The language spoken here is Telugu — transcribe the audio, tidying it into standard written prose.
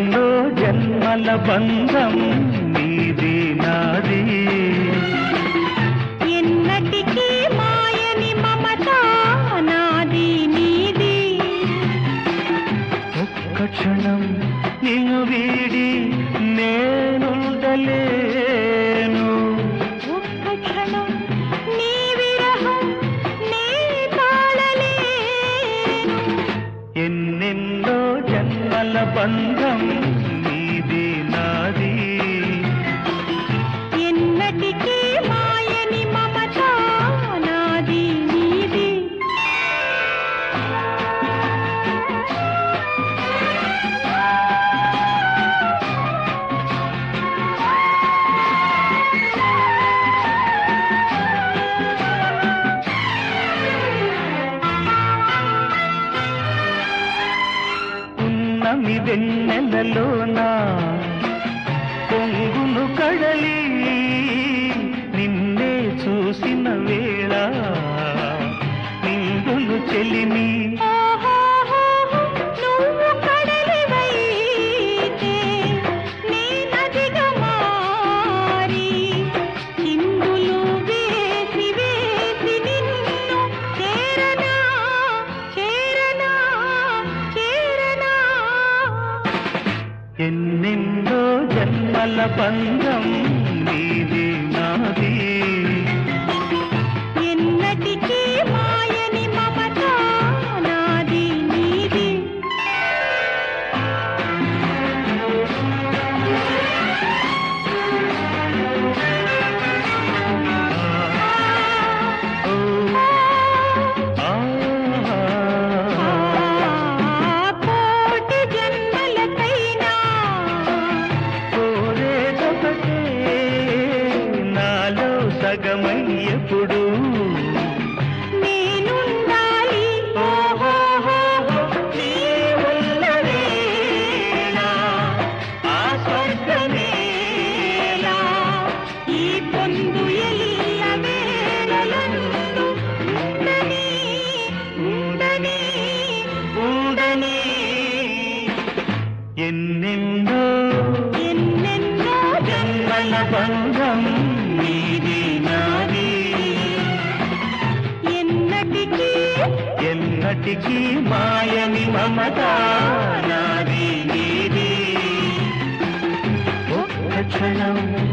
ఎన్నెన్నో జన్మల బంధం నీది నాది ఎన్నటికీ మాయని మమత నాది నీది ఒక్క క్షణం నిన్ను వీడి నేనుండలేను ఒక్క క్షణం నీ విరహం నే తాళలేను ఎన్నెన్నో జన్మల బంధం నీది నాది ఎన్నటికీ మాయని మమత నాది నీది ఉన్నమి వెన్నెలలోనా పొంగును కడలి నిన్నే చూసిన వేళ నిండులు చెలిమి ఓహోహోహో, నువ్వు కడలివైతే నే నదిగా మారి చిందులు వేసి వేసి నిన్ను చేరనా చేరనా చేరనా ఎన్నెన్నో జన్మల బంధం నీది నాది ఎన్నటికీ మాయని మమత నాది నీది ఓ, ఆ, కోటి జన్మలకైనా కోరేదొకటే నాలో సగమయ్యప్పుడు నేనుండాలి ఓహోహోహో, నీ ఉన్న వేళ ఆ స్వర్గమేలా ఈ పొందు ఎల్ల వేళలందు ఉండని ఉండని ఉండని ఎన్నెన్నో ఎన్నెన్నో జన్మల బంధం నీది నాది ఎన్నటికీ ఎన్నటికీ మాయని మమత నాది నీది ఒక్క క్షణం